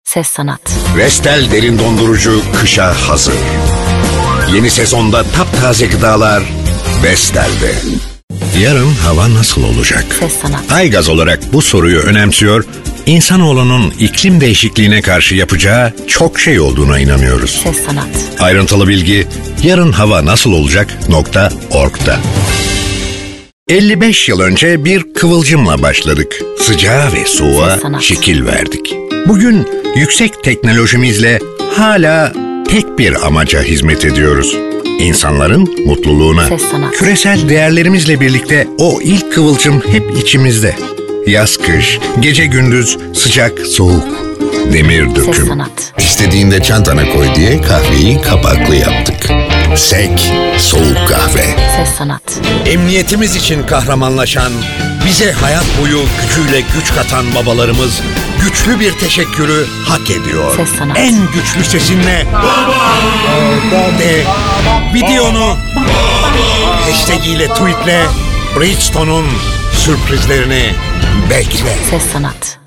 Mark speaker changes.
Speaker 1: Ses sanat.
Speaker 2: Vestel derin dondurucu kışa hazır. Yeni sezonda taptaze gıdalar Vestel'de. Yarın hava nasıl olacak?
Speaker 1: Ses sanat.
Speaker 2: Aygaz olarak bu soruyu önemsiyor, insanoğlunun iklim değişikliğine karşı yapacağı çok şey olduğuna inanıyoruz.
Speaker 1: Ses sanat.
Speaker 2: Ayrıntılı bilgi yarın hava nasıl olacak.org'da. 55 yıl önce bir kıvılcımla başladık. Sıcağa ve soğuğa şekil verdik. Bugün yüksek teknolojimizle hala tek bir amaca hizmet ediyoruz. İnsanların mutluluğuna. Küresel değerlerimizle birlikte o ilk kıvılcım hep içimizde. Yaz kış, gece gündüz, sıcak soğuk, demir döküm.
Speaker 3: İstediğinde çantana koy diye kahveyi kapaklı yaptık. Sek, soğuk kahve.
Speaker 1: Ses sanat.
Speaker 2: Emniyetimiz için kahramanlaşan, bize hayat boyu gücüyle güç katan babalarımız güçlü bir teşekkürü hak ediyor.
Speaker 1: Ses sanat.
Speaker 2: En güçlü sesinle de videonu hashtag ile tweetle Bridgestone'un sürprizlerini bekle.
Speaker 1: Ses sanat.